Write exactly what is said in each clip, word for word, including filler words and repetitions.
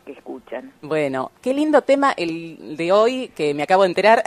que escuchan. Bueno, qué lindo tema el de hoy, que me acabo de enterar.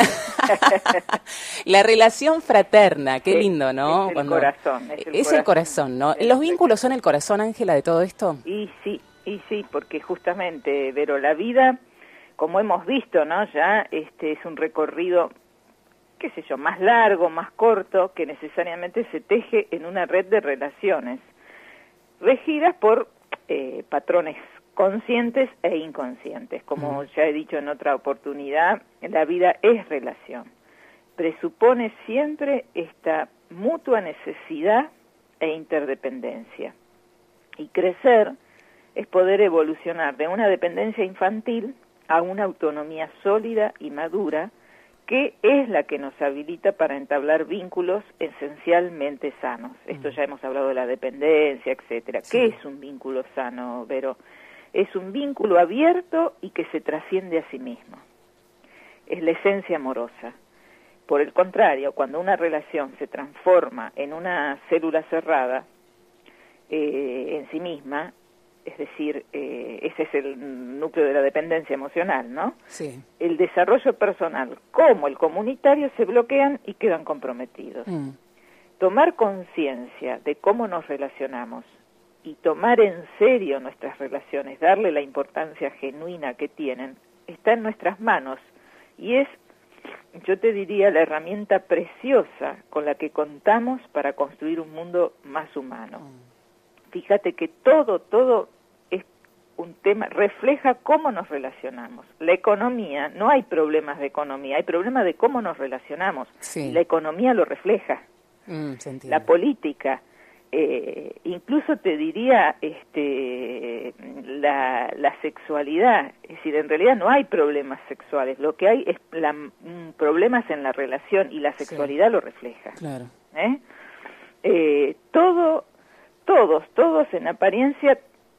La relación fraterna, qué lindo, ¿no? Es el Cuando... corazón. Es, el, es corazón el corazón, ¿no? ¿Los vínculos son el corazón, Ángela, de todo esto? Y sí, y sí, porque justamente, Vero, la vida, como hemos visto, ¿no? Ya este es un recorrido, qué sé yo, más largo, más corto, que necesariamente se teje en una red de relaciones, regidas por eh, patrones conscientes e inconscientes. Como mm. ya he dicho en otra oportunidad, la vida es relación. Presupone siempre esta mutua necesidad e interdependencia. Y crecer es poder evolucionar de una dependencia infantil a una autonomía sólida y madura, que es la que nos habilita para entablar vínculos esencialmente sanos. Esto ya hemos hablado de la dependencia, etcétera. Sí. ¿Qué es un vínculo sano, Vero? Es un vínculo abierto y que se trasciende a sí mismo. Es la esencia amorosa. Por el contrario, cuando una relación se transforma en una célula cerrada eh, en sí misma, es decir, eh, ese es el núcleo de la dependencia emocional, ¿no? Sí. El desarrollo personal como el comunitario se bloquean y quedan comprometidos. Mm. Tomar conciencia de cómo nos relacionamos y tomar en serio nuestras relaciones, darle la importancia genuina que tienen, está en nuestras manos y es, yo te diría, la herramienta preciosa con la que contamos para construir un mundo más humano. Mm. Fíjate que todo, todo es un tema, refleja cómo nos relacionamos. La economía, no hay problemas de economía, hay problemas de cómo nos relacionamos. Sí. Y la economía lo refleja. Mm, la política, eh, incluso te diría este, la, la sexualidad. Es decir, en realidad no hay problemas sexuales, lo que hay es la, mm, problemas en la relación y la sexualidad sí. lo refleja. Claro. ¿Eh? Eh, todo... Todos, todos en apariencia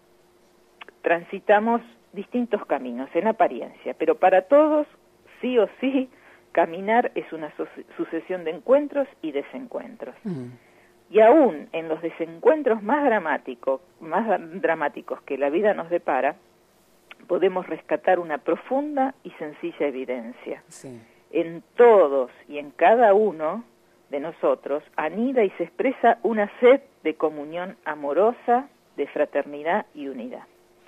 transitamos distintos caminos, en apariencia, pero para todos, sí o sí, caminar es una sucesión de encuentros y desencuentros. Mm. Y aún en los desencuentros más dramáticos, más dramáticos que la vida nos depara, podemos rescatar una profunda y sencilla evidencia. Sí. En todos y en cada uno de nosotros anida y se expresa una sed de comunión amorosa, de fraternidad y unidad.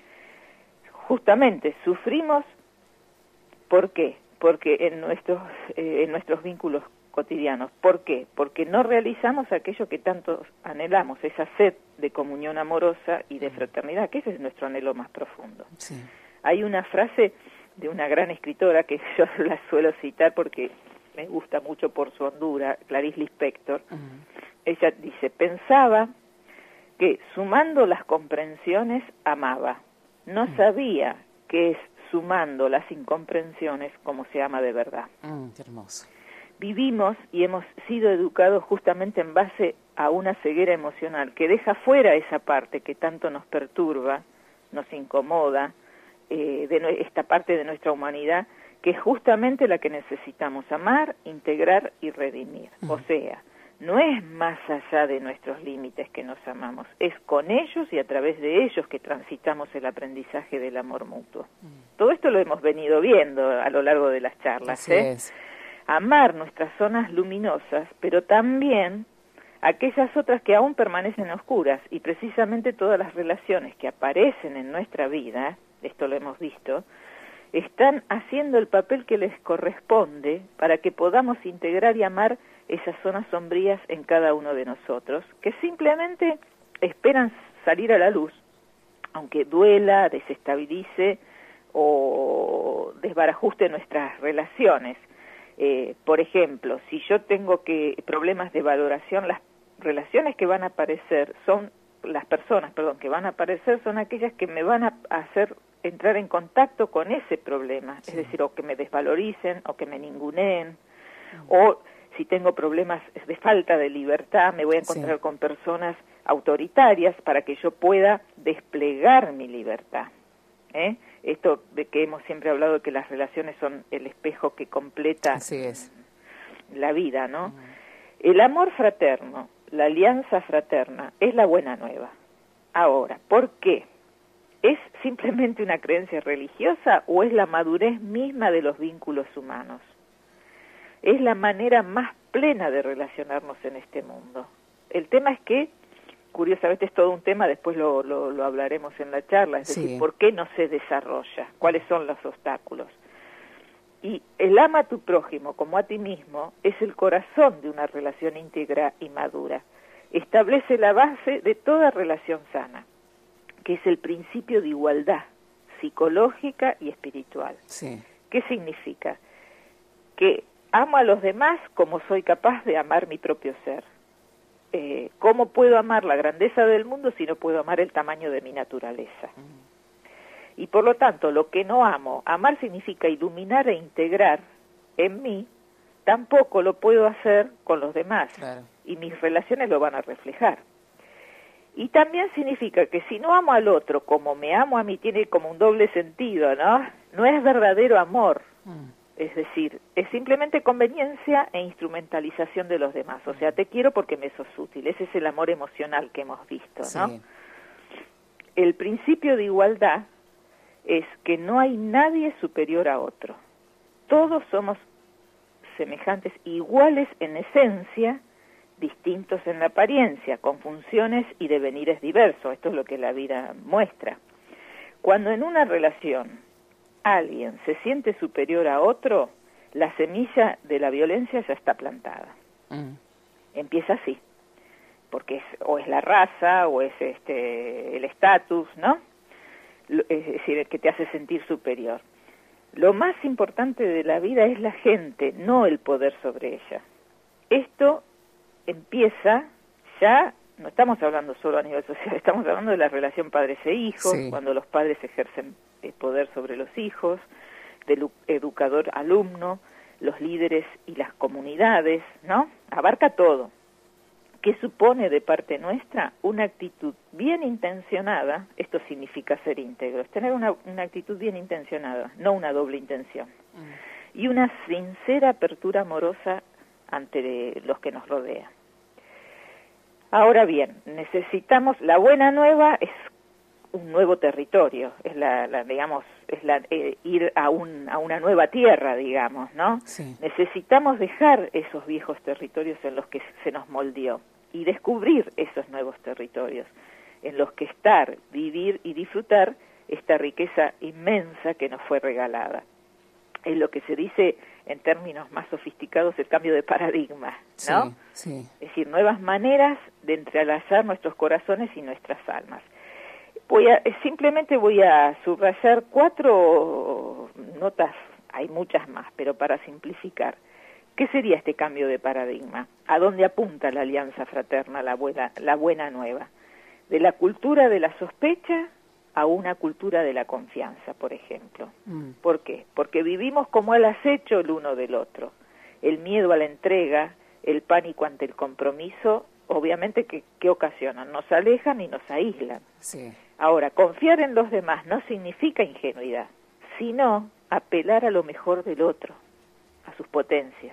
Justamente sufrimos, ¿por qué? Porque en nuestros eh, en nuestros vínculos cotidianos, ¿por qué? Porque no realizamos aquello que tanto anhelamos, esa sed de comunión amorosa y de fraternidad, que ese es nuestro anhelo más profundo. Sí. Hay una frase de una gran escritora que yo la suelo citar porque me gusta mucho por su hondura, Clarice Lispector. Uh-huh. Ella dice, pensaba que sumando las comprensiones amaba, no uh-huh. sabía que es sumando las incomprensiones como se ama de verdad. Uh, qué hermoso. Vivimos y hemos sido educados justamente en base a una ceguera emocional que deja fuera esa parte que tanto nos perturba, nos incomoda, eh, de esta parte de nuestra humanidad, que es justamente la que necesitamos amar, integrar y redimir. Uh-huh. O sea, no es más allá de nuestros límites que nos amamos, es con ellos y a través de ellos que transitamos el aprendizaje del amor mutuo. Uh-huh. Todo esto lo hemos venido viendo a lo largo de las charlas. Así ¿eh? es. Amar nuestras zonas luminosas, pero también aquellas otras que aún permanecen oscuras, y precisamente todas las relaciones que aparecen en nuestra vida, esto lo hemos visto, están haciendo el papel que les corresponde para que podamos integrar y amar esas zonas sombrías en cada uno de nosotros, que simplemente esperan salir a la luz, aunque duela, desestabilice o desbarajuste nuestras relaciones. Eh, por ejemplo, si yo tengo que problemas de valoración, las relaciones que van a aparecer son, las personas, perdón, que van a aparecer son aquellas que me van a hacer entrar en contacto con ese problema, sí. Es decir, o que me desvaloricen, o que me ninguneen, sí. O si tengo problemas de falta de libertad, me voy a encontrar sí. con personas autoritarias para que yo pueda desplegar mi libertad. ¿Eh? Esto de que hemos siempre hablado de que las relaciones son el espejo que completa Así es. la vida, ¿no? Uh-huh. El amor fraterno, la alianza fraterna, es la buena nueva. Ahora, ¿por qué? ¿Es simplemente una creencia religiosa o es la madurez misma de los vínculos humanos? Es la manera más plena de relacionarnos en este mundo. El tema es que, curiosamente es todo un tema, después lo, lo, lo hablaremos en la charla, es sí. decir, ¿por qué no se desarrolla? ¿Cuáles son los obstáculos? Y el ama a tu prójimo como a ti mismo es el corazón de una relación íntegra y madura. Establece la base de toda relación sana, que es el principio de igualdad psicológica y espiritual. Sí. ¿Qué significa? Que amo a los demás como soy capaz de amar mi propio ser. Eh, ¿Cómo puedo amar la grandeza del mundo si no puedo amar el tamaño de mi naturaleza? Mm. Y por lo tanto, lo que no amo, amar significa iluminar e integrar en mí, tampoco lo puedo hacer con los demás. Claro. Y mis relaciones lo van a reflejar. Y también significa que si no amo al otro como me amo a mí, tiene como un doble sentido, ¿no? No es verdadero amor. Mm. Es decir, es simplemente conveniencia e instrumentalización de los demás. O sea, te quiero porque me sos útil. Ese es el amor emocional que hemos visto, ¿no? Sí. El principio de igualdad es que no hay nadie superior a otro. Todos somos semejantes, iguales en esencia, distintos en la apariencia, con funciones y devenires diversos. Esto es lo que la vida muestra. Cuando en una relación alguien se siente superior a otro, la semilla de la violencia ya está plantada. Mm. Empieza así, porque es, o es la raza, o es este el estatus, ¿no? Es decir, el que te hace sentir superior. Lo más importante de la vida es la gente, no el poder sobre ella. Esto empieza ya, no estamos hablando solo a nivel social, estamos hablando de la relación padres e hijos, sí. Cuando los padres ejercen el poder sobre los hijos, del educador-alumno, los líderes y las comunidades, ¿no? Abarca todo. ¿Qué supone de parte nuestra? Una actitud bien intencionada, esto significa ser íntegro, es tener una, una actitud bien intencionada, no una doble intención, mm. y una sincera apertura amorosa ante los que nos rodean. Ahora bien, necesitamos, la buena nueva es un nuevo territorio, es la, la digamos, es la eh, ir a un a una nueva tierra, digamos, ¿no? Sí. Necesitamos dejar esos viejos territorios en los que se nos moldeó y descubrir esos nuevos territorios en los que estar, vivir y disfrutar esta riqueza inmensa que nos fue regalada. Es lo que se dice en términos más sofisticados el cambio de paradigma, ¿no? Sí, sí. Es decir, nuevas maneras de entrelazar nuestros corazones y nuestras almas. Voy a, simplemente voy a subrayar cuatro notas, hay muchas más, pero para simplificar. ¿Qué sería este cambio de paradigma? ¿A dónde apunta la alianza fraterna, la buena, la buena nueva? De la cultura de la sospecha a una cultura de la confianza, por ejemplo. Mm. ¿Por qué? Porque vivimos como al acecho el uno del otro. El miedo a la entrega, el pánico ante el compromiso, obviamente, que, que ocasionan? Nos alejan y nos aíslan. Sí. Ahora, confiar en los demás no significa ingenuidad, sino apelar a lo mejor del otro, a sus potencias.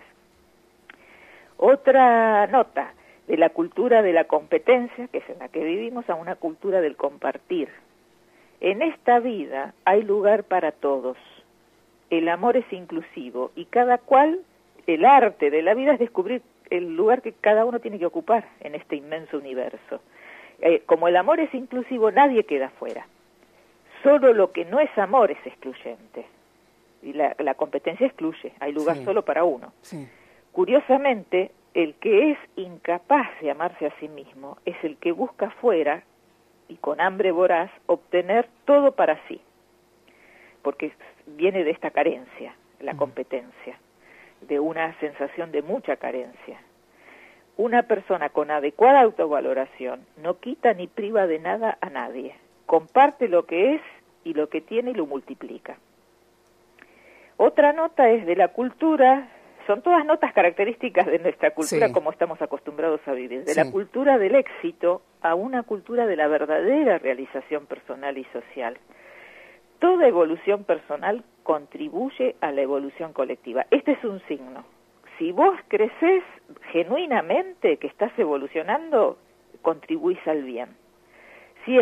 Otra nota, de la cultura de la competencia, que es en la que vivimos, a una cultura del compartir. En esta vida hay lugar para todos. El amor es inclusivo y cada cual, el arte de la vida es descubrir el lugar que cada uno tiene que ocupar en este inmenso universo. Eh, como el amor es inclusivo, nadie queda fuera. Solo lo que no es amor es excluyente. Y la, la competencia excluye, hay lugar sí. solo para uno. Sí. Curiosamente, el que es incapaz de amarse a sí mismo es el que busca fuera y con hambre voraz obtener todo para sí, porque viene de esta carencia, la competencia, de una sensación de mucha carencia. Una persona con adecuada autovaloración no quita ni priva de nada a nadie, comparte lo que es y lo que tiene y lo multiplica. Otra nota es de la cultura, son todas notas características de nuestra cultura, sí. como estamos acostumbrados a vivir, de sí. la cultura del éxito a una cultura de la verdadera realización personal y social. Toda evolución personal contribuye a la evolución colectiva. Este es un signo. Si vos creces genuinamente que estás evolucionando, contribuís al bien. Si es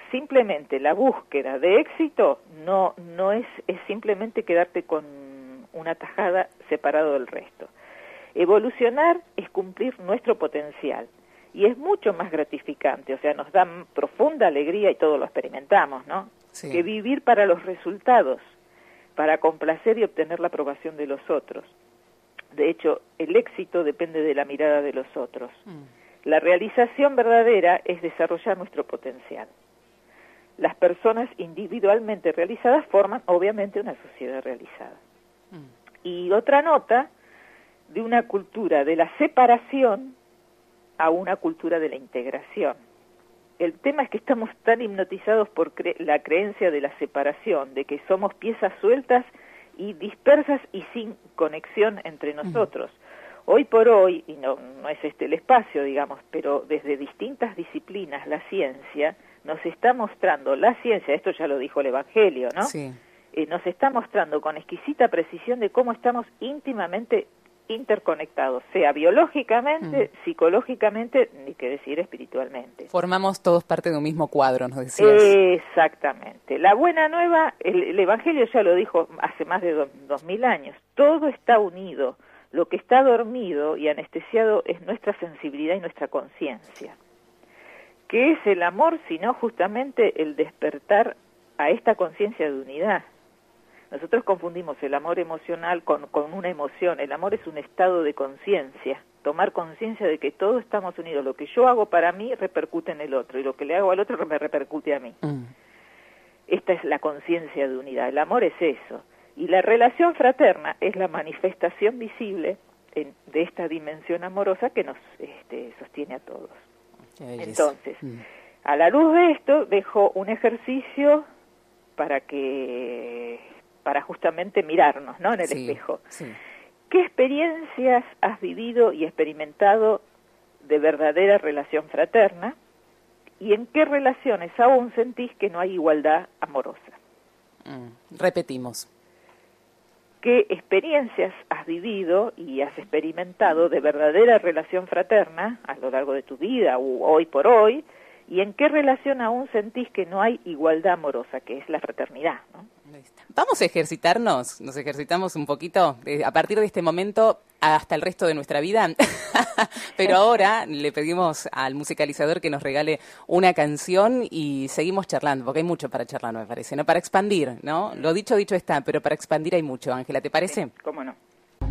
simplemente la búsqueda de éxito no, no es, es simplemente quedarte con una tajada separado del resto. Evolucionar es cumplir nuestro potencial y es mucho más gratificante, o sea, nos da profunda alegría y todos lo experimentamos, ¿no? Sí. Que vivir para los resultados, para complacer y obtener la aprobación de los otros. De hecho, el éxito depende de la mirada de los otros. Mm. La realización verdadera es desarrollar nuestro potencial. Las personas individualmente realizadas forman, obviamente, una sociedad realizada. Mm. Y otra nota, de una cultura de la separación a una cultura de la integración. El tema es que estamos tan hipnotizados por cre- la creencia de la separación, de que somos piezas sueltas y dispersas y sin conexión entre nosotros. Mm. Hoy por hoy, y no, no es este el espacio, digamos, pero desde distintas disciplinas, la ciencia nos está mostrando, la ciencia, esto ya lo dijo el Evangelio, ¿no? Sí. Eh, nos está mostrando con exquisita precisión de cómo estamos íntimamente interconectados, sea biológicamente, mm. psicológicamente, ni que decir espiritualmente. Formamos todos parte de un mismo cuadro, nos decías. Exactamente. La buena nueva, el, el Evangelio ya lo dijo hace más de do, dos mil años, todo está unido. Lo que está dormido y anestesiado es nuestra sensibilidad y nuestra conciencia. ¿Qué es el amor sino justamente el despertar a esta conciencia de unidad? Nosotros confundimos el amor emocional con, con una emoción. El amor es un estado de conciencia, tomar conciencia de que todos estamos unidos. Lo que yo hago para mí repercute en el otro y lo que le hago al otro me repercute a mí. Mm. Esta es la conciencia de unidad. El amor es eso. Y la relación fraterna es la manifestación visible en, de esta dimensión amorosa que nos este, sostiene a todos. Entonces, mm. a la luz de esto, dejo un ejercicio para que... para justamente mirarnos, ¿no?, en el sí, espejo. Sí. ¿Qué experiencias has vivido y experimentado de verdadera relación fraterna? ¿Y en qué relaciones aún sentís que no hay igualdad amorosa? Mm, repetimos. ¿Qué experiencias has vivido y has experimentado de verdadera relación fraterna a lo largo de tu vida o hoy por hoy? ¿Y en qué relación aún sentís que no hay igualdad amorosa, que es la fraternidad, ¿no? Vamos a ejercitarnos, nos ejercitamos un poquito eh, a partir de este momento hasta el resto de nuestra vida. Pero ahora le pedimos al musicalizador que nos regale una canción y seguimos charlando, porque hay mucho para charlar, me parece, ¿no? Para expandir, ¿no? Lo dicho, dicho está, pero para expandir hay mucho. Ángela, ¿te parece? Sí, cómo no.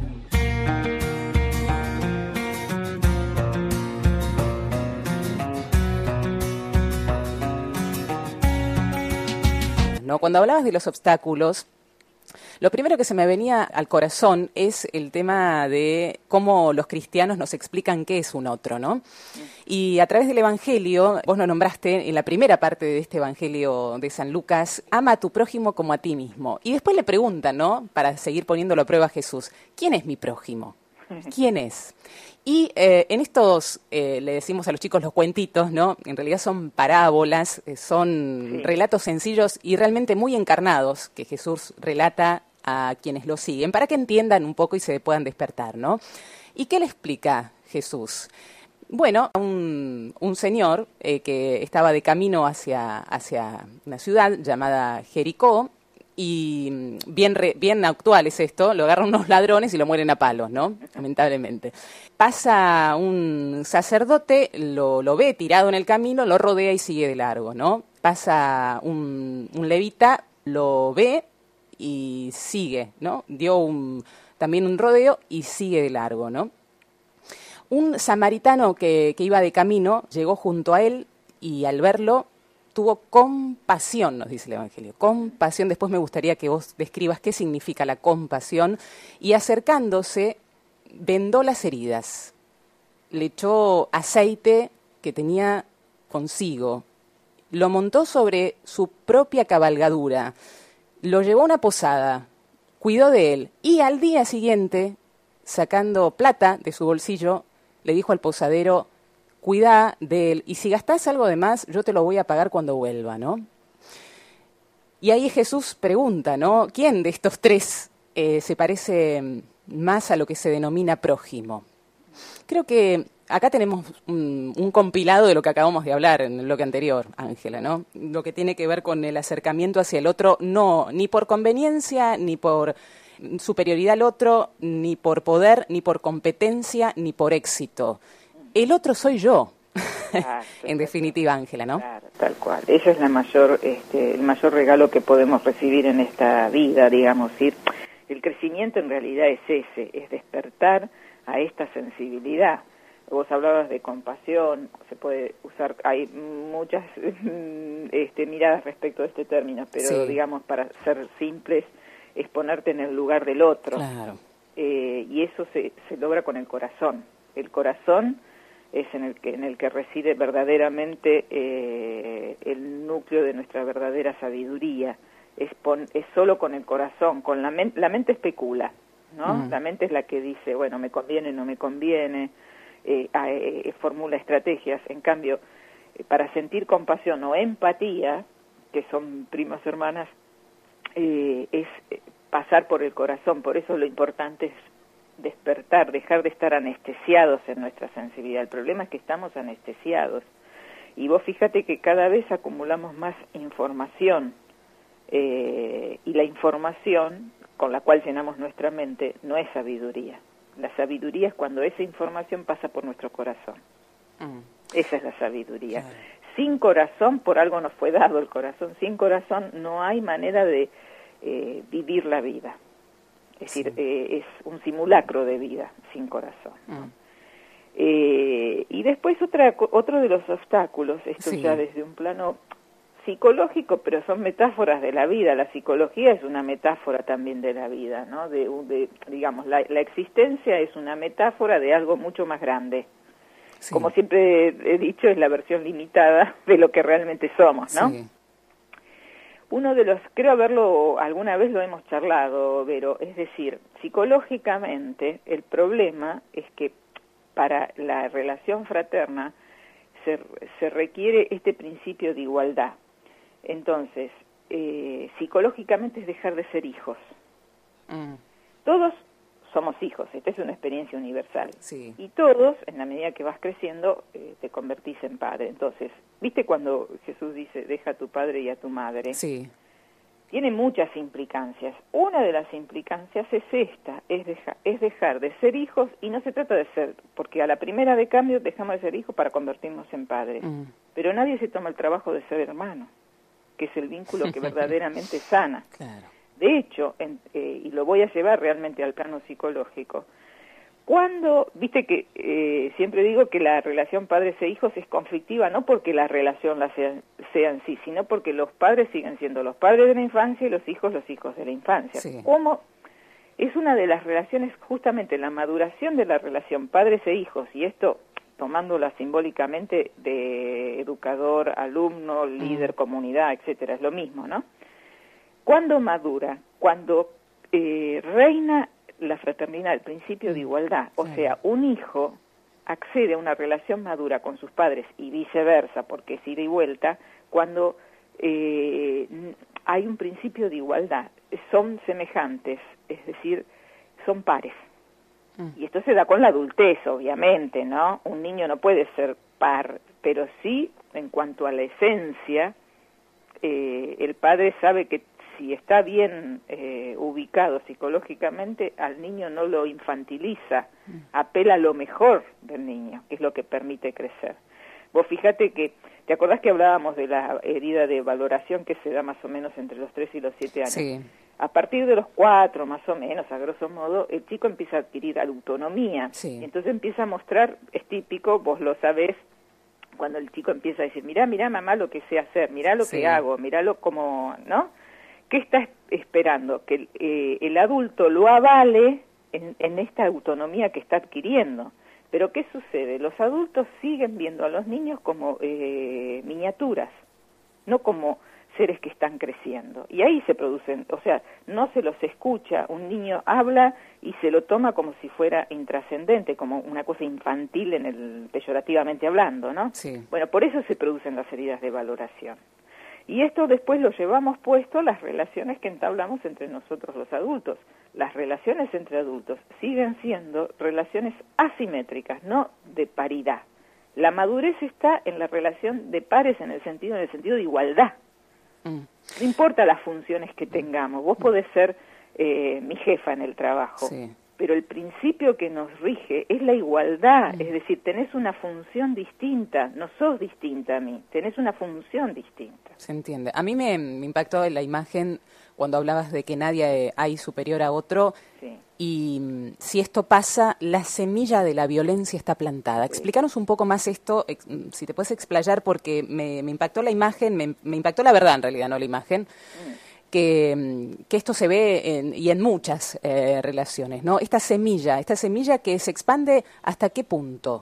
¿No? Cuando hablabas de los obstáculos, lo primero que se me venía al corazón es el tema de cómo los cristianos nos explican qué es un otro, ¿no? Y a través del Evangelio, vos nos nombraste en la primera parte de este Evangelio de San Lucas, ama a tu prójimo como a ti mismo. Y después le preguntan, ¿no?, para seguir poniéndolo a prueba a Jesús, ¿quién es mi prójimo? ¿Quién es? Y eh, en estos, eh, le decimos a los chicos los cuentitos, ¿no? En realidad son parábolas, eh, son sí. relatos sencillos y realmente muy encarnados que Jesús relata a quienes lo siguen, para que entiendan un poco y se puedan despertar, ¿no? ¿Y qué le explica Jesús? Bueno, un, un señor eh, que estaba de camino hacia, hacia una ciudad llamada Jericó, y bien re, bien actual es esto, lo agarran unos ladrones y lo mueren a palos, ¿no? Lamentablemente. Pasa un sacerdote, lo, lo ve tirado en el camino, lo rodea y sigue de largo, ¿no? Pasa un, un levita, lo ve y sigue, ¿no? Dio un, también un rodeo y sigue de largo, ¿no? Un samaritano que, que iba de camino llegó junto a él y al verlo tuvo compasión, nos dice el Evangelio. Compasión, después me gustaría que vos describas qué significa la compasión. Y acercándose, vendó las heridas. Le echó aceite que tenía consigo. Lo montó sobre su propia cabalgadura. Lo llevó a una posada. Cuidó de él. Y al día siguiente, sacando plata de su bolsillo, le dijo al posadero: cuida de él, y si gastás algo de más, yo te lo voy a pagar cuando vuelva, ¿no? Y ahí Jesús pregunta, ¿no? ¿Quién de estos tres eh, se parece más a lo que se denomina prójimo? Creo que acá tenemos un, un compilado de lo que acabamos de hablar en el bloque anterior, Ángela, ¿no? Lo que tiene que ver con el acercamiento hacia el otro, no, ni por conveniencia, ni por superioridad al otro, ni por poder, ni por competencia, ni por éxito. El otro soy yo, ah, en definitiva, Ángela, ¿no? Claro, tal cual. Ese es la mayor, este, el mayor regalo que podemos recibir en esta vida, digamos. Ir. El crecimiento en realidad es ese, es despertar a esta sensibilidad. Vos hablabas de compasión, se puede usar, hay muchas este, miradas respecto a este término, pero sí, digamos, para ser simples, es ponerte en el lugar del otro. Claro. Eh, y eso se, se logra con el corazón. El corazón es en el que, en el que reside verdaderamente eh, el núcleo de nuestra verdadera sabiduría. Es, pon, es solo con el corazón, con la, men la mente especula, ¿no? Mm. La mente es la que dice, bueno, me conviene, no me conviene, eh, eh, formula estrategias. En cambio, eh, para sentir compasión o empatía, que son primas hermanas, eh, es pasar por el corazón. Por eso lo importante es despertar, dejar de estar anestesiados en nuestra sensibilidad. El problema es que estamos anestesiados. Y vos fíjate que cada vez acumulamos más información, eh, y la información con la cual llenamos nuestra mente no es sabiduría. La sabiduría es cuando esa información pasa por nuestro corazón. Mm. Esa es la sabiduría. Claro. Sin corazón, por algo nos fue dado el corazón, sin corazón no hay manera de eh, vivir la vida. Es sí. decir, eh, es un simulacro de vida sin corazón. Mm. Eh, y después otra, otro de los obstáculos, esto sí. ya desde un plano psicológico, pero son metáforas de la vida. La psicología es una metáfora también de la vida, ¿no? De, de digamos, la, la existencia es una metáfora de algo mucho más grande. Sí. Como siempre he dicho, es la versión limitada de lo que realmente somos, ¿no? Sí. Uno de los, creo haberlo, alguna vez lo hemos charlado, Vero, es decir, psicológicamente el problema es que para la relación fraterna se, se requiere este principio de igualdad. Entonces, eh, psicológicamente es dejar de ser hijos. Mm. Todos somos hijos, esta es una experiencia universal. Sí. Y todos, en la medida que vas creciendo, eh, te convertís en padre. Entonces, ¿viste cuando Jesús dice, deja a tu padre y a tu madre? Sí. Tiene muchas implicancias. Una de las implicancias es esta, es, deja, es dejar de ser hijos, y no se trata de ser, porque a la primera de cambio dejamos de ser hijos para convertirnos en padres. Mm. Pero nadie se toma el trabajo de ser hermano, que es el vínculo que verdaderamente sana. Claro. De hecho, en, eh, y lo voy a llevar realmente al plano psicológico, cuando, viste que eh, siempre digo que la relación padres e hijos es conflictiva, no porque la relación la sea, sea en sí, sino porque los padres siguen siendo los padres de la infancia y los hijos los hijos de la infancia. Sí. Como es una de las relaciones, justamente la maduración de la relación padres e hijos, y esto tomándola simbólicamente de educador, alumno, líder, mm. comunidad, etcétera, es lo mismo, ¿no? ¿Cuándo madura? Cuando eh, reina la fraternidad, el principio de igualdad. O sea, un hijo accede a una relación madura con sus padres y viceversa, porque es ida y vuelta, cuando eh, hay un principio de igualdad. Son semejantes, es decir, son pares. Y esto se da con la adultez, obviamente, ¿no? Un niño no puede ser par, pero sí, en cuanto a la esencia, eh, el padre sabe que si está bien eh, ubicado psicológicamente, al niño no lo infantiliza, apela a lo mejor del niño, que es lo que permite crecer. Vos fíjate que, ¿te acordás que hablábamos de la herida de valoración que se da más o menos entre los tres y los siete años? Sí. A partir de los cuatro, más o menos, a grosso modo, el chico empieza a adquirir autonomía. Sí. Y entonces empieza a mostrar, es típico, vos lo sabés, cuando el chico empieza a decir, mirá, mirá mamá lo que sé hacer, mirá lo sí. que hago, mirá lo como, ¿no? ¿Qué está esperando? Que el, eh, el adulto lo avale en, en esta autonomía que está adquiriendo. Pero ¿qué sucede? Los adultos siguen viendo a los niños como eh, miniaturas, no como seres que están creciendo. Y ahí se producen, o sea, no se los escucha, un niño habla y se lo toma como si fuera intrascendente, como una cosa infantil en el peyorativamente hablando, ¿no? Sí. Bueno, por eso se producen las heridas de valoración. Y esto después lo llevamos puesto a las relaciones que entablamos entre nosotros los adultos. Las relaciones entre adultos siguen siendo relaciones asimétricas, no de paridad. La madurez está en la relación de pares en el sentido, en el sentido de igualdad. Mm. No importa las funciones que tengamos, vos podés ser eh, mi jefa en el trabajo, sí, pero el principio que nos rige es la igualdad, mm. es decir, tenés una función distinta, no sos distinta a mí, tenés una función distinta. Se entiende. A mí me, me impactó la imagen cuando hablabas de que nadie hay superior a otro, sí, y si esto pasa, la semilla de la violencia está plantada. Sí. Explícanos un poco más esto, si te puedes explayar, porque me, me impactó la imagen, me, me impactó la verdad en realidad, no la imagen, mm. que, que esto se ve en, y en muchas eh, relaciones, ¿no? Esta semilla, esta semilla que se expande, ¿hasta qué punto?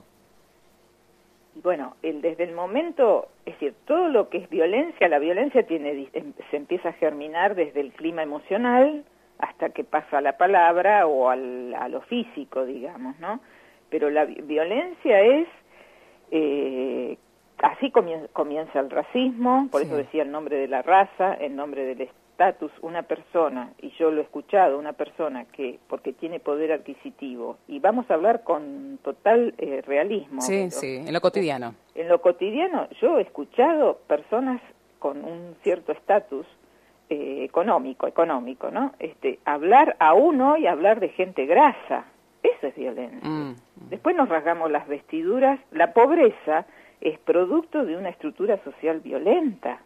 Bueno, el, desde el momento, es decir, todo lo que es violencia, la violencia tiene se empieza a germinar desde el clima emocional hasta que pasa a la palabra o al, a lo físico, digamos, ¿no? Pero la violencia es, eh, así comienza, comienza el racismo, por sí, eso decía el nombre de la raza, el nombre del estatus, una persona, y yo lo he escuchado, una persona que, porque tiene poder adquisitivo, y vamos a hablar con total eh, realismo. Sí, pero, sí, en lo cotidiano. En lo cotidiano, yo he escuchado personas con un cierto estatus eh, económico, económico, ¿no? Este, hablar aún hoy, hablar de gente grasa, eso es violencia. Mm. Después nos rasgamos las vestiduras, la pobreza es producto de una estructura social violenta.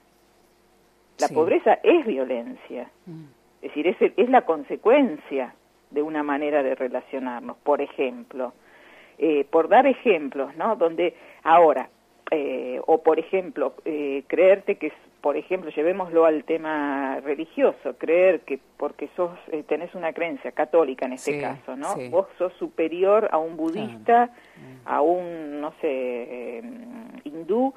La sí. pobreza es violencia, mm. es decir, es, es la consecuencia de una manera de relacionarnos. Por ejemplo, eh, por dar ejemplos, ¿no? Donde ahora, eh, o por ejemplo, eh, creerte que, por ejemplo, llevémoslo al tema religioso, creer que porque sos eh, tenés una creencia católica en este sí, caso, ¿no? Sí. Vos sos superior a un budista, claro. a un, no sé, eh, hindú.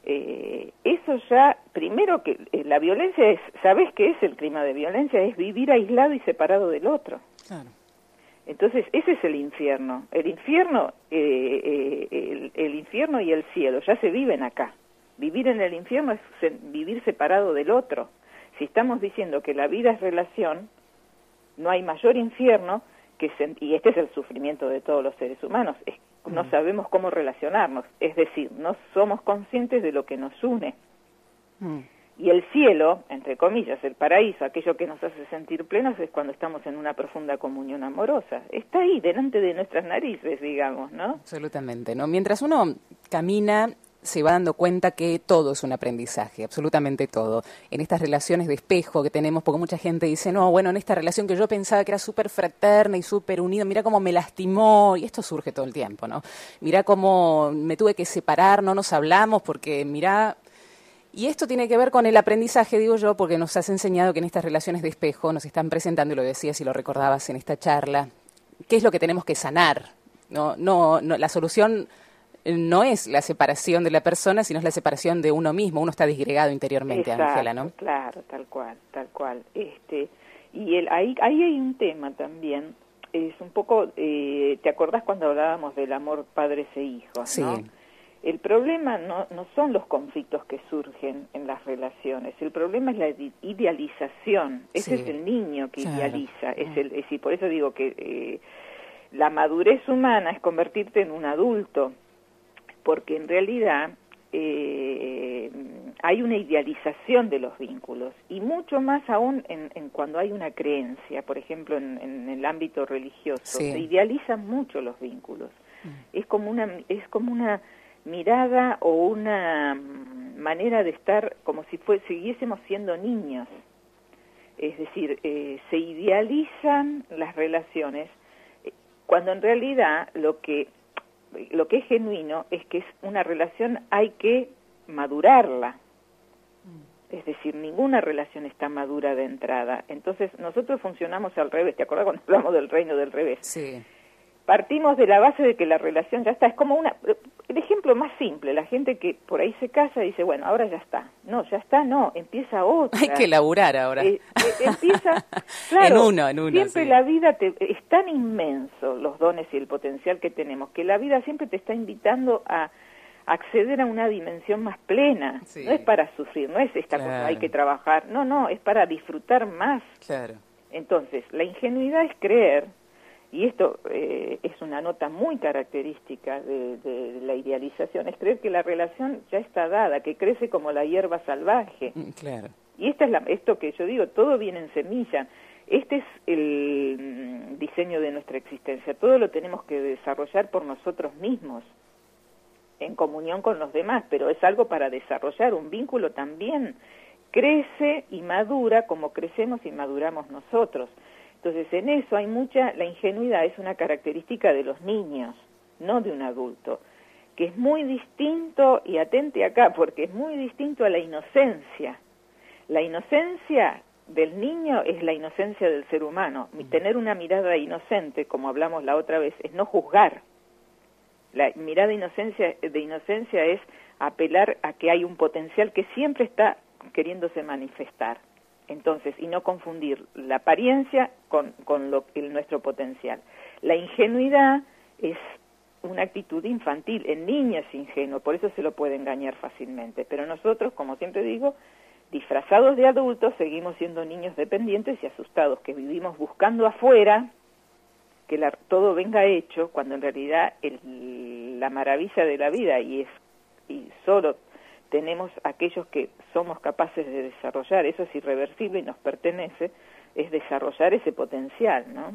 Eh, eso ya, primero que eh, la violencia es, ¿sabés qué es el clima de violencia? Es vivir aislado y separado del otro. Claro. Entonces, ese es el infierno. El infierno, eh, eh, el, el infierno y el cielo ya se viven acá. Vivir en el infierno es se, vivir separado del otro. Si estamos diciendo que la vida es relación, no hay mayor infierno que se, y este es el sufrimiento de todos los seres humanos, es no sabemos cómo relacionarnos, es decir, no somos conscientes de lo que nos une. Mm. Y el cielo, entre comillas, el paraíso, aquello que nos hace sentir plenos, es cuando estamos en una profunda comunión amorosa. Está ahí, delante de nuestras narices, digamos, ¿no? Absolutamente, ¿no? Mientras uno camina, se va dando cuenta que todo es un aprendizaje, absolutamente todo. En estas relaciones de espejo que tenemos, porque mucha gente dice, no, bueno, en esta relación que yo pensaba que era súper fraterna y súper unida, mira cómo me lastimó, y esto surge todo el tiempo, ¿no? Mira cómo me tuve que separar, no nos hablamos, porque mira... Y esto tiene que ver con el aprendizaje, digo yo, porque nos has enseñado que en estas relaciones de espejo nos están presentando, y lo decías y lo recordabas en esta charla, qué es lo que tenemos que sanar. No, no, no la solución... no es la separación de la persona, sino es la separación de uno mismo. Uno está disgregado interiormente, Ángela, ¿no? Claro, tal cual, tal cual. Este, y el, ahí, ahí hay un tema también, es un poco, eh, ¿te acordás cuando hablábamos del amor padres e hijos, sí. ¿no? El problema no, no son los conflictos que surgen en las relaciones, el problema es la idealización. Ese sí. es el niño que claro. idealiza, es el, es, y por eso digo que eh, la madurez humana es convertirte en un adulto, porque en realidad eh, hay una idealización de los vínculos, y mucho más aún en, en cuando hay una creencia, por ejemplo en, en el ámbito religioso, sí. se idealizan mucho los vínculos. Mm. Es como una es como una mirada o una manera de estar como si fue, siguiésemos siendo niños. Es decir, eh, se idealizan las relaciones, cuando en realidad lo que lo que es genuino es que es una relación, hay que madurarla. Es decir, ninguna relación está madura de entrada. Entonces, nosotros funcionamos al revés. ¿Te acuerdas cuando hablamos del reino del revés? Sí. Partimos de la base de que la relación ya está. Es como una... El ejemplo más simple, la gente que por ahí se casa y dice, bueno, ahora ya está. No, ya está, no, empieza otra. Hay que laburar ahora. Eh, eh, empieza... Claro, en uno, en uno, siempre sí. la vida te, es tan inmenso, los dones y el potencial que tenemos, que la vida siempre te está invitando a, acceder a una dimensión más plena. Sí. No es para sufrir, no es esta claro. cosa, hay que trabajar. No, no, es para disfrutar más. Claro. Entonces, la ingenuidad es creer, y esto eh, es una nota muy característica de, de la idealización, es creer que la relación ya está dada, que crece como la hierba salvaje. Claro. Y esta es la, esto que yo digo, todo viene en semilla. Este es el diseño de nuestra existencia. Todo lo tenemos que desarrollar por nosotros mismos, en comunión con los demás, pero es algo para desarrollar. Un vínculo también crece y madura como crecemos y maduramos nosotros. Entonces, en eso hay mucha... La ingenuidad es una característica de los niños, no de un adulto, que es muy distinto, y atente acá, porque es muy distinto a la inocencia. La inocencia del niño es la inocencia del ser humano. Tener una mirada inocente, como hablamos la otra vez, es no juzgar. La mirada de inocencia, de inocencia es apelar a que hay un potencial que siempre está queriéndose manifestar. Entonces, y no confundir la apariencia con, con lo, el, nuestro potencial. La ingenuidad es una actitud infantil. El niño es ingenuo, por eso se lo puede engañar fácilmente. Pero nosotros, como siempre digo, disfrazados de adultos, seguimos siendo niños dependientes y asustados, que vivimos buscando afuera que la, todo venga hecho, cuando en realidad el, la maravilla de la vida, y es y solo tenemos aquellos que somos capaces de desarrollar, eso es irreversible y nos pertenece, es desarrollar ese potencial, ¿no?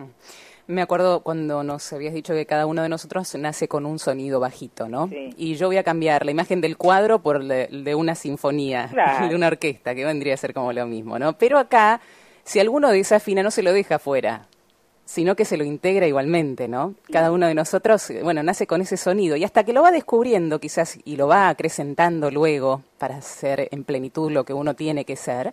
Me acuerdo cuando nos habías dicho que cada uno de nosotros nace con un sonido bajito, ¿no? Sí. Y yo voy a cambiar la imagen del cuadro por el de, de una sinfonía, claro. de una orquesta, que vendría a ser como lo mismo, ¿no? Pero acá, si alguno desafina, no se lo deja afuera, sino que se lo integra igualmente, ¿no? Sí. Cada uno de nosotros, bueno, nace con ese sonido, y hasta que lo va descubriendo quizás, y lo va acrecentando luego para ser en plenitud lo que uno tiene que ser.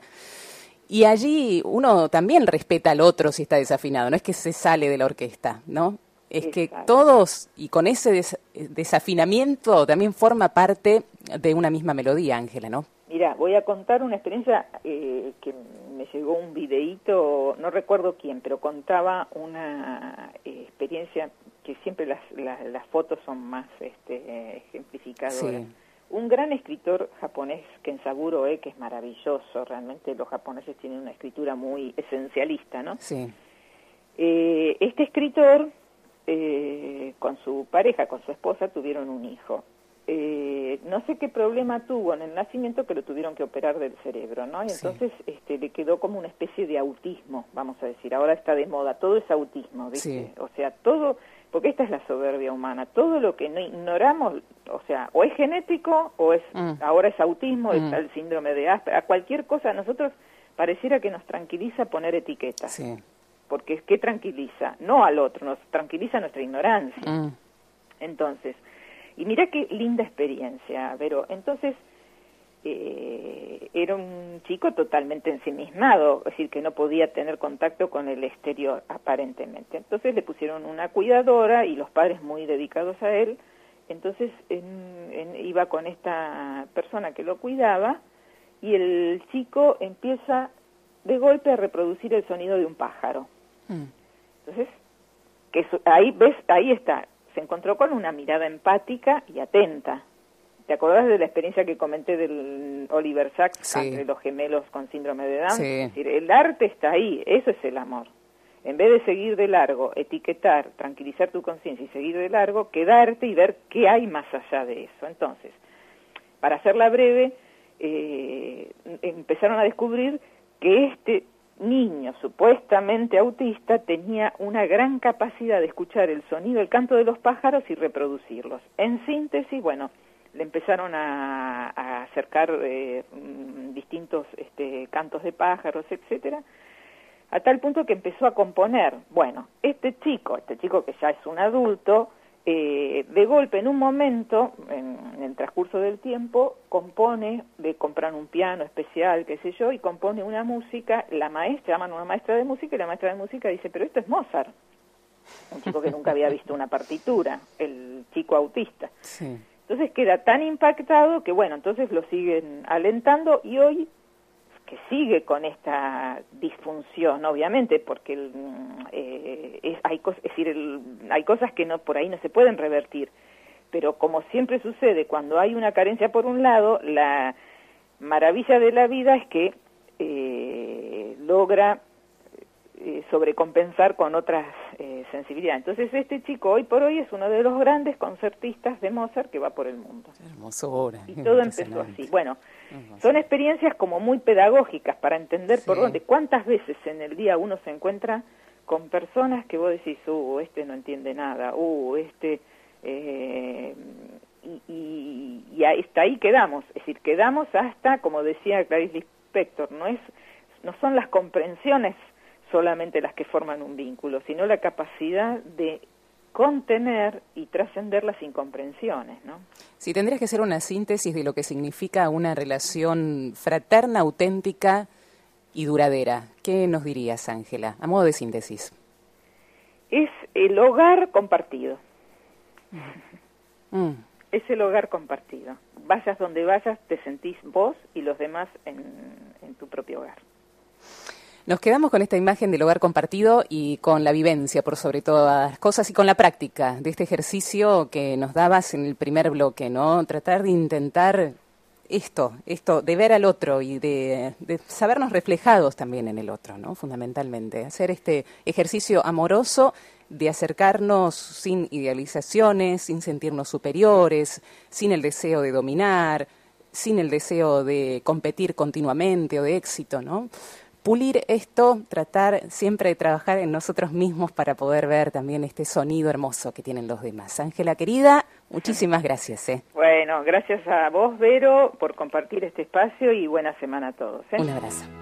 Y allí uno también respeta al otro si está desafinado, no es que se sale de la orquesta, ¿no? Es Exacto. que todos, y con ese des- desafinamiento también forma parte de una misma melodía, Ángela, ¿no? Mira, voy a contar una experiencia eh, que me llegó un videíto, no recuerdo quién, pero contaba una eh, experiencia que siempre las, las, las fotos son más este, ejemplificadoras. Sí. Un gran escritor japonés, Kenzaburo E, que es maravilloso, realmente los japoneses tienen una escritura muy esencialista, ¿no? Sí. Eh, este escritor, eh, con su pareja, con su esposa, tuvieron un hijo. Eh, no sé qué problema tuvo en el nacimiento, que lo tuvieron que operar del cerebro, ¿no? Y sí. entonces este, le quedó como una especie de autismo, vamos a decir. Ahora está de moda, todo es autismo, ¿viste? Sí. O sea, todo... Porque esta es la soberbia humana. Todo lo que no ignoramos, o sea, o es genético, o es mm. ahora es autismo, mm. está el síndrome de Asperger, a cualquier cosa, a nosotros pareciera que nos tranquiliza poner etiquetas. Sí. Porque ¿qué tranquiliza? No al otro, nos tranquiliza nuestra ignorancia. Mm. Entonces, y mira qué linda experiencia, Vero. Entonces, eh, era un chico totalmente ensimismado, es decir, que no podía tener contacto con el exterior, aparentemente. Entonces le pusieron una cuidadora y los padres muy dedicados a él. Entonces en, en, iba con esta persona que lo cuidaba y el chico empieza de golpe a reproducir el sonido de un pájaro. Mm. Entonces, que su, ahí ves, ahí está, se encontró con una mirada empática y atenta. ¿Te acordás de la experiencia que comenté del Oliver Sacks, sí. entre los gemelos con síndrome de Down? Sí. Es decir, el arte está ahí, eso es el amor. En vez de seguir de largo, etiquetar, tranquilizar tu conciencia y seguir de largo, quedarte y ver qué hay más allá de eso. Entonces, para hacerla breve, eh, empezaron a descubrir que este niño supuestamente autista tenía una gran capacidad de escuchar el sonido, el canto de los pájaros y reproducirlos. En síntesis, bueno, le empezaron a, a acercar eh, distintos este, cantos de pájaros, etcétera, a tal punto que empezó a componer. Bueno, este chico, este chico que ya es un adulto, eh, de golpe, en un momento, en, en el transcurso del tiempo, compone, le compran un piano especial, qué sé yo, y compone una música. La maestra, llaman a una maestra de música, y la maestra de música dice, pero esto es Mozart. Un chico que nunca había visto una partitura, el chico autista. Sí. Entonces queda tan impactado que, bueno, entonces lo siguen alentando y hoy, que sigue con esta disfunción, obviamente, porque el, eh, es, hay, cos, es decir, el, hay cosas que no por ahí no se pueden revertir, pero como siempre sucede, cuando hay una carencia por un lado, la maravilla de la vida es que eh, logra eh, sobrecompensar con otras eh, sensibilidades. Entonces este chico hoy por hoy es uno de los grandes concertistas de Mozart que va por el mundo. Hermosura. Y todo empezó así. Bueno, son experiencias como muy pedagógicas para entender sí. por dónde, cuántas veces en el día uno se encuentra con personas que vos decís, uh, este no entiende nada, uh, este... Eh, y, y, y hasta ahí quedamos, es decir, quedamos hasta, como decía Clarice Lispector, no es, no son las comprensiones solamente las que forman un vínculo, sino la capacidad de contener y trascender las incomprensiones, ¿no? Si tendrías que hacer una síntesis de lo que significa una relación fraterna, auténtica y duradera, ¿qué nos dirías, Ángela, a modo de síntesis? Es el hogar compartido. Mm. Es el hogar compartido. Vayas donde vayas, te sentís vos y los demás en, en tu propio hogar. Nos quedamos con esta imagen del hogar compartido y con la vivencia, por sobre todas las cosas, y con la práctica de este ejercicio que nos dabas en el primer bloque, ¿no? Tratar de intentar esto, esto de ver al otro y de, de sabernos reflejados también en el otro, ¿no? Fundamentalmente, hacer este ejercicio amoroso de acercarnos sin idealizaciones, sin sentirnos superiores, sin el deseo de dominar, sin el deseo de competir continuamente o de éxito, ¿no? Pulir esto, tratar siempre de trabajar en nosotros mismos para poder ver también este sonido hermoso que tienen los demás. Ángela, querida, muchísimas gracias. ¿eh? Bueno, gracias a vos, Vero, por compartir este espacio y buena semana a todos. ¿eh? Un abrazo.